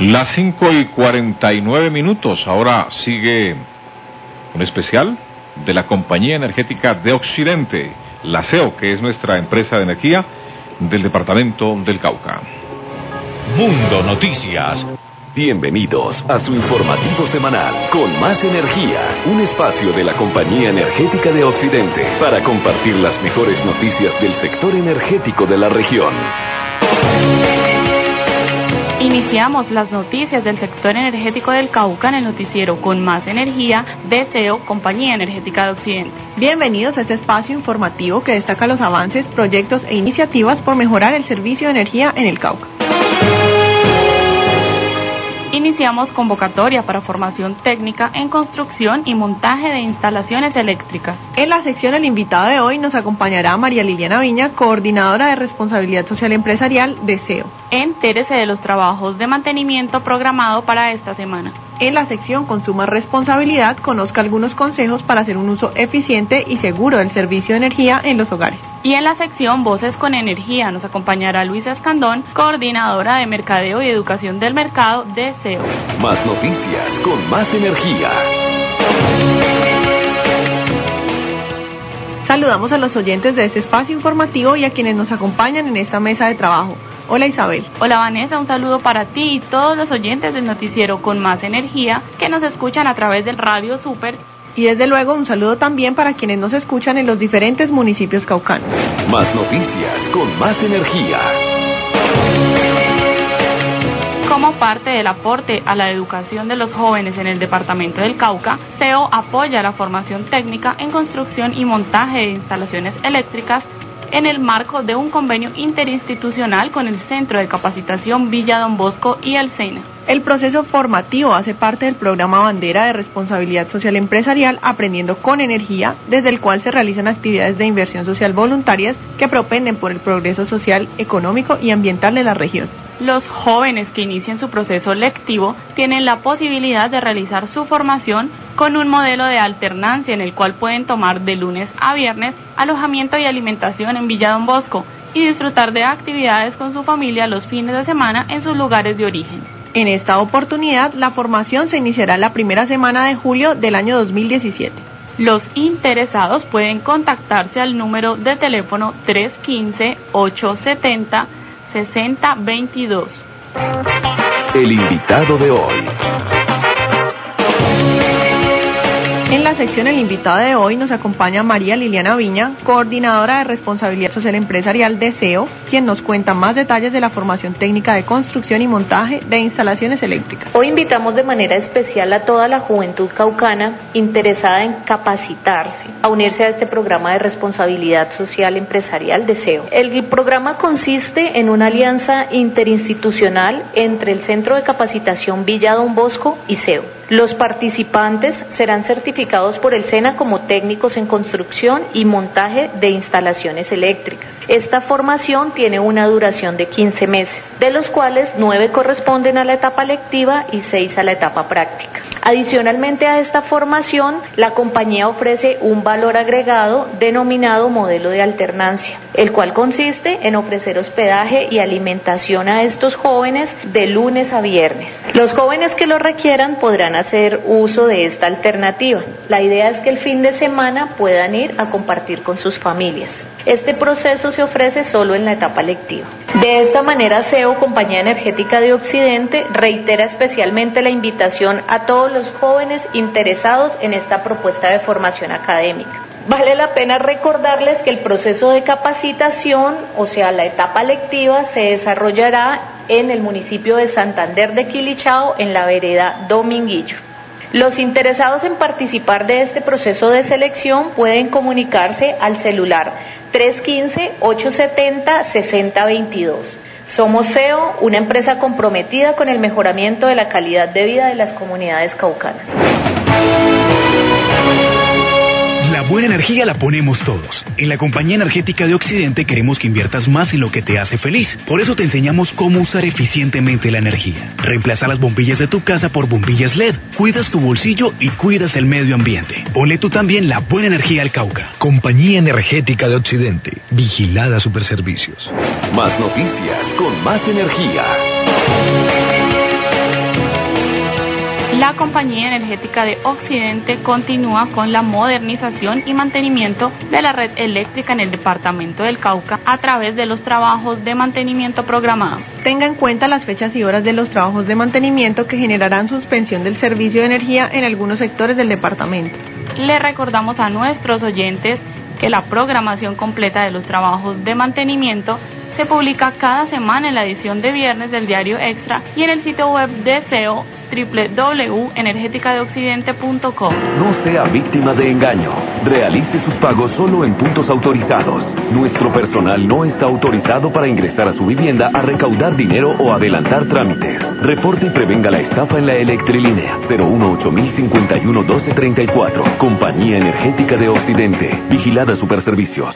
Las 5:49. Ahora sigue un especial de la Compañía Energética de Occidente, la CEO, que es nuestra empresa de energía del departamento del Cauca. Mundo Noticias. Bienvenidos a su informativo semanal con más energía, un espacio de la Compañía Energética de Occidente para compartir las mejores noticias del sector energético de la región. Iniciamos las noticias del sector energético del Cauca en el noticiero con más energía de CEO, Compañía Energética de Occidente. Bienvenidos a este espacio informativo que destaca los avances, proyectos e iniciativas por mejorar el servicio de energía en el Cauca. Iniciamos convocatoria para formación técnica en construcción y montaje de instalaciones eléctricas. En la sección El invitado de hoy nos acompañará María Liliana Viña, coordinadora de responsabilidad social empresarial de CEO. Entérese de los trabajos de mantenimiento programado para esta semana. En la sección Consuma Responsabilidad, conozca algunos consejos para hacer un uso eficiente y seguro del servicio de energía en los hogares. Y en la sección Voces con Energía nos acompañará Luisa Escandón, coordinadora de Mercadeo y Educación del Mercado de CEO. Más noticias con más energía. Saludamos a los oyentes de este espacio informativo y a quienes nos acompañan en esta mesa de trabajo. Hola Isabel. Hola Vanessa, un saludo para ti y todos los oyentes del noticiero con más energía que nos escuchan a través del Radio Super. Y desde luego un saludo también para quienes nos escuchan en los diferentes municipios caucanos. Más noticias con más energía. Como parte del aporte a la educación de los jóvenes en el departamento del Cauca, CEO apoya la formación técnica en construcción y montaje de instalaciones eléctricas en el marco de un convenio interinstitucional con el Centro de Capacitación Villa Don Bosco y el SENA. El proceso formativo hace parte del programa Bandera de Responsabilidad Social Empresarial Aprendiendo con Energía, desde el cual se realizan actividades de inversión social voluntarias que propenden por el progreso social, económico y ambiental de la región. Los jóvenes que inician su proceso lectivo tienen la posibilidad de realizar su formación con un modelo de alternancia en el cual pueden tomar de lunes a viernes alojamiento y alimentación en Villa Don Bosco y disfrutar de actividades con su familia los fines de semana en sus lugares de origen. En esta oportunidad, la formación se iniciará la primera semana de julio del año 2017. Los interesados pueden contactarse al número de teléfono 315-870-6022. El invitado de hoy. En la sección El invitado de hoy nos acompaña María Liliana Viña, coordinadora de responsabilidad social empresarial de CEO, quien nos cuenta más detalles de la formación técnica de construcción y montaje de instalaciones eléctricas. Hoy invitamos de manera especial a toda la juventud caucana interesada en capacitarse, a unirse a este programa de responsabilidad social empresarial de CEO. El programa consiste en una alianza interinstitucional entre el Centro de Capacitación Villa Don Bosco y CEO. Los participantes serán certificados por el SENA como técnicos en construcción y montaje de instalaciones eléctricas. Esta formación tiene una duración de 15 meses, de los cuales 9 corresponden a la etapa lectiva y 6 a la etapa práctica. Adicionalmente a esta formación, la compañía ofrece un valor agregado denominado modelo de alternancia, el cual consiste en ofrecer hospedaje y alimentación a estos jóvenes de lunes a viernes. Los jóvenes que lo requieran podrán hacer uso de esta alternativa. La idea es que el fin de semana puedan ir a compartir con sus familias. Este proceso se ofrece solo en la etapa lectiva. De esta manera, CEO, Compañía Energética de Occidente, reitera especialmente la invitación a todos los jóvenes interesados en esta propuesta de formación académica. Vale la pena recordarles que el proceso de capacitación, o sea, la etapa lectiva, se desarrollará en el municipio de Santander de Quilichao, en la vereda Dominguillo. Los interesados en participar de este proceso de selección pueden comunicarse al celular 315-870-6022. Somos CEO, una empresa comprometida con el mejoramiento de la calidad de vida de las comunidades caucanas. La buena energía la ponemos todos. En la Compañía Energética de Occidente queremos que inviertas más en lo que te hace feliz. Por eso te enseñamos cómo usar eficientemente la energía. Reemplaza las bombillas de tu casa por bombillas LED. Cuidas tu bolsillo y cuidas el medio ambiente. Ponle tú también la buena energía al Cauca. Compañía Energética de Occidente. Vigilada Superservicios. Más noticias con más energía. Compañía Energética de Occidente continúa con la modernización y mantenimiento de la red eléctrica en el departamento del Cauca a través de los trabajos de mantenimiento programados. Tenga en cuenta las fechas y horas de los trabajos de mantenimiento que generarán suspensión del servicio de energía en algunos sectores del departamento. Le recordamos a nuestros oyentes que la programación completa de los trabajos de mantenimiento se publica cada semana en la edición de viernes del Diario Extra y en el sitio web de SEO www.energeticadeoccidente.com. No sea víctima de engaño. Realice sus pagos solo en puntos autorizados. Nuestro personal no está autorizado para ingresar a su vivienda a recaudar dinero o adelantar trámites. Reporte y prevenga la estafa en la Electrilínea 018-051-1234. Compañía Energética de Occidente. Vigilada Superservicios.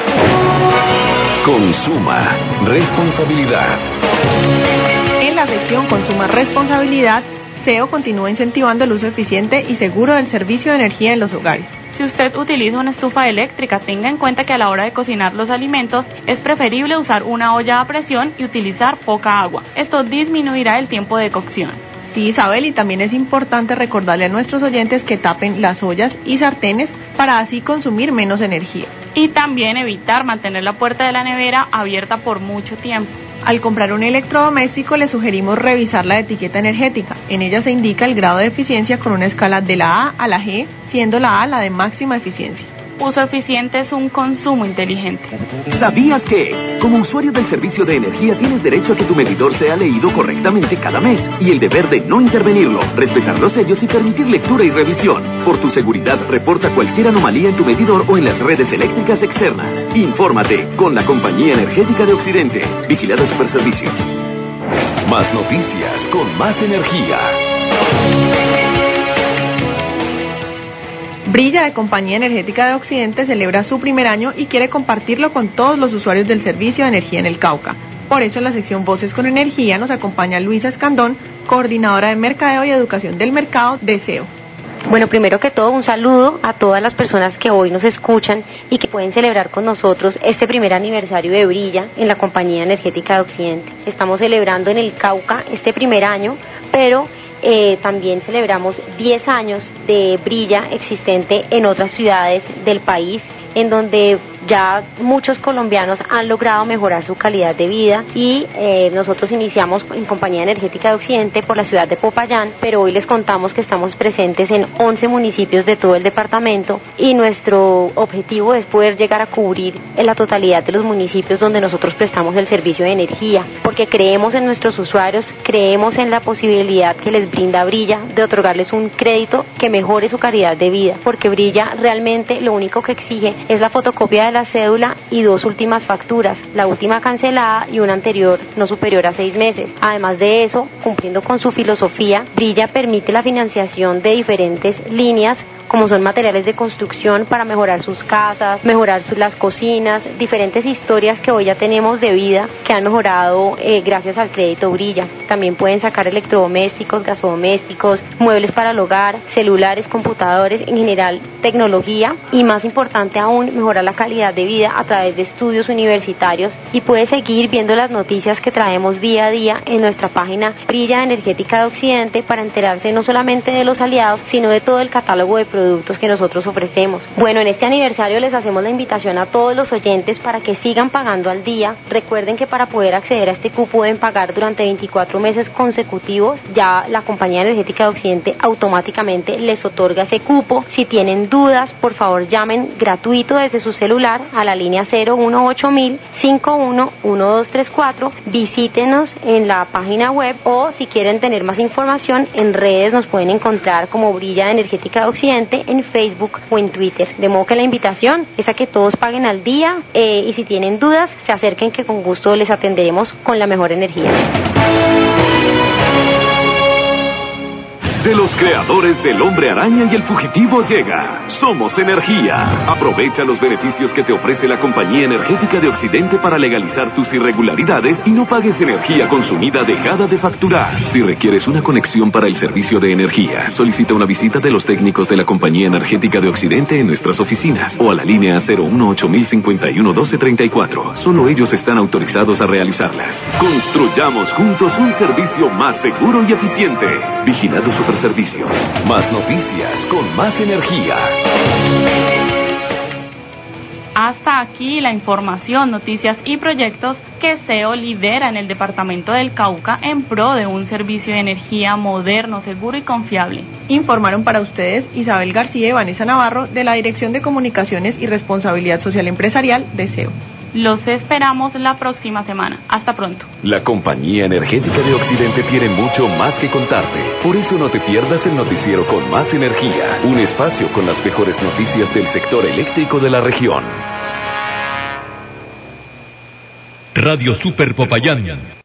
Consuma responsabilidad. En la sección Consuma responsabilidad, SEO continúa incentivando el uso eficiente y seguro del servicio de energía en los hogares. Si usted utiliza una estufa eléctrica, tenga en cuenta que a la hora de cocinar los alimentos es preferible usar una olla a presión y utilizar poca agua. Esto disminuirá el tiempo de cocción. Sí, Isabel, y también es importante recordarle a nuestros oyentes que tapen las ollas y sartenes para así consumir menos energía. Y también evitar mantener la puerta de la nevera abierta por mucho tiempo. Al comprar un electrodoméstico le sugerimos revisar la etiqueta energética. En ella se indica el grado de eficiencia con una escala de la A a la G, siendo la A la de máxima eficiencia. Uso eficiente es un consumo inteligente. ¿Sabías que, como usuario del servicio de energía, tienes derecho a que tu medidor sea leído correctamente cada mes y el deber de no intervenirlo, respetar los sellos y permitir lectura y revisión? Por tu seguridad, reporta cualquier anomalía en tu medidor o en las redes eléctricas externas. Infórmate con la Compañía Energética de Occidente. Vigilada Superservicios. Más noticias con más energía. Brilla, de Compañía Energética de Occidente, celebra su primer año y quiere compartirlo con todos los usuarios del servicio de energía en el Cauca. Por eso en la sección Voces con Energía nos acompaña Luisa Escandón, coordinadora de Mercadeo y Educación del Mercado de SEO. Bueno, primero que todo, un saludo a todas las personas que hoy nos escuchan y que pueden celebrar con nosotros este primer aniversario de Brilla en la Compañía Energética de Occidente. Estamos celebrando en el Cauca este primer año, pero también celebramos 10 años de Brilla existente en otras ciudades del país, en donde ya muchos colombianos han logrado mejorar su calidad de vida y nosotros iniciamos en Compañía Energética de Occidente por la ciudad de Popayán, pero hoy les contamos que estamos presentes en 11 municipios de todo el departamento y nuestro objetivo es poder llegar a cubrir en la totalidad de los municipios donde nosotros prestamos el servicio de energía, porque creemos en nuestros usuarios, creemos en la posibilidad que les brinda Brilla de otorgarles un crédito que mejore su calidad de vida, porque Brilla realmente lo único que exige es la fotocopia de la cédula y 2 últimas facturas, la última cancelada y una anterior no superior a 6 meses. Además de eso, cumpliendo con su filosofía, Brilla permite la financiación de diferentes líneas como son materiales de construcción para mejorar sus casas, mejorar las cocinas, diferentes historias que hoy ya tenemos de vida que han mejorado gracias al crédito Brilla. También pueden sacar electrodomésticos, gasodomésticos, muebles para el hogar, celulares, computadores, en general tecnología y más importante aún, mejorar la calidad de vida a través de estudios universitarios y puede seguir viendo las noticias que traemos día a día en nuestra página Brilla Energética de Occidente para enterarse no solamente de los aliados, sino de todo el catálogo de productos que nosotros ofrecemos. Bueno, en este aniversario les hacemos la invitación a todos los oyentes para que sigan pagando al día. Recuerden que para poder acceder a este cupo deben pagar durante 24 meses consecutivos. Ya la Compañía Energética de Occidente automáticamente les otorga ese cupo. Si tienen dudas, por favor llamen gratuito desde su celular a la línea 018-511234. Visítenos en la página web o si quieren tener más información en redes nos pueden encontrar como Brilla Energética de Occidente en Facebook o en Twitter. De modo que la invitación es a que todos paguen al día y si tienen dudas se acerquen que con gusto les atenderemos con la mejor energía. De los creadores del Hombre Araña y el Fugitivo llega Somos Energía. Aprovecha los beneficios que te ofrece la Compañía Energética de Occidente para legalizar tus irregularidades y no pagues energía consumida dejada de facturar. Si requieres una conexión para el servicio de energía, solicita una visita de los técnicos de la Compañía Energética de Occidente en nuestras oficinas o a la línea 018-051-1234. Solo ellos están autorizados a realizarlas. Construyamos juntos un servicio más seguro y eficiente. Vigilado Superservicios. servicios. Más noticias con más energía. Hasta aquí la información, noticias y proyectos que SEO lidera en el departamento del Cauca en pro de un servicio de energía moderno, seguro y confiable. Informaron para ustedes Isabel García y Vanessa Navarro de la Dirección de Comunicaciones y Responsabilidad Social Empresarial de SEO. Los esperamos la próxima semana. Hasta pronto. La Compañía Energética de Occidente tiene mucho más que contarte. Por eso no te pierdas el noticiero con más energía. Un espacio con las mejores noticias del sector eléctrico de la región. Radio Super Popayán